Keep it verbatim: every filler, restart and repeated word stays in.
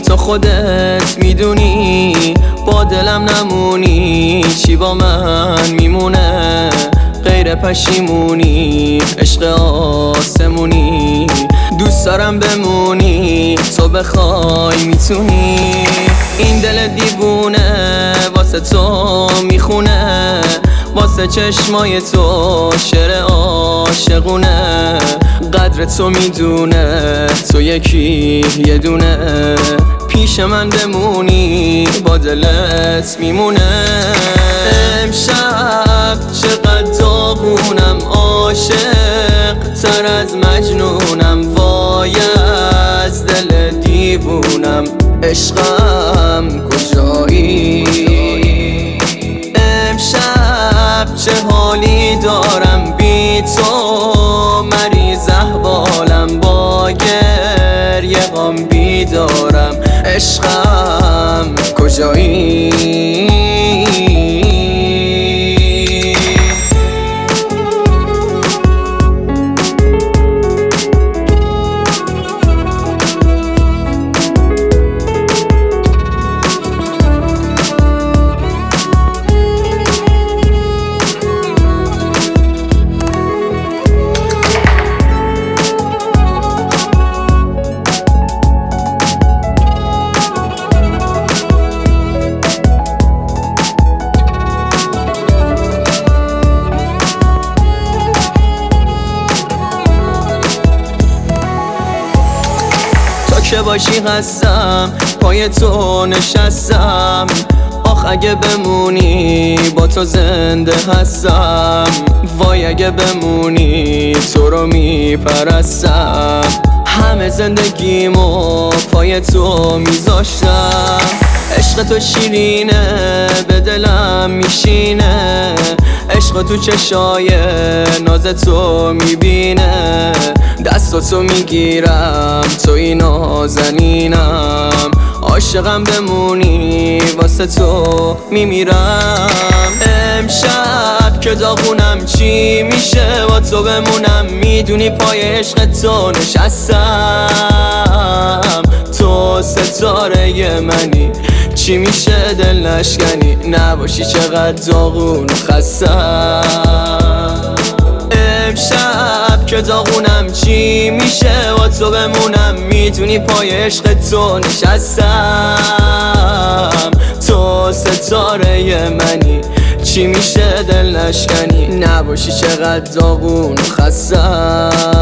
تو خودت میدونی با دلم نمونی چی با من میمونه غیر پشیمونی عشق آسمونی دوست دارم بمونی تو بخوای میتونی این دل دیوونه واسه تو میخونه واسه چشمای تو شعر عاشقونه قدر تو میدونه تو یکی یه دونه پیش من بمونی با دلت میمونه امشب چقدر داغونم عاشق تر از مجنونم وای از دل دیوونم عشقم کجایی امشب چه حالی دارم بی تو مریض احوالم با گریه غم بیدارم عشقم کجایی که باشی هستم پای تو نشستم آخ اگه بمونی با تو زنده هستم وای اگه بمونی تو رو میپرستم همه زندگیمو پای تو میذاشتم عشق تو شیرینه به دلم میشینه عشق تو چشای ناز تو میبینه دست تو میگیرم توی نازنینم عاشقم بمونی واسه تو میمیرم امشب که داغونم چی میشه با تو بمونم میدونی پای عشق تو نشستم تو ستاره منی چی میشه دل نشکنی نباشی چقدر داغون و خستم امشب که داغونم چی میشه با تو بمونم میدونی پای عشق تو نشستم تو ستاره منی چی میشه دل نشکنی نباشی چقدر داغون و خستم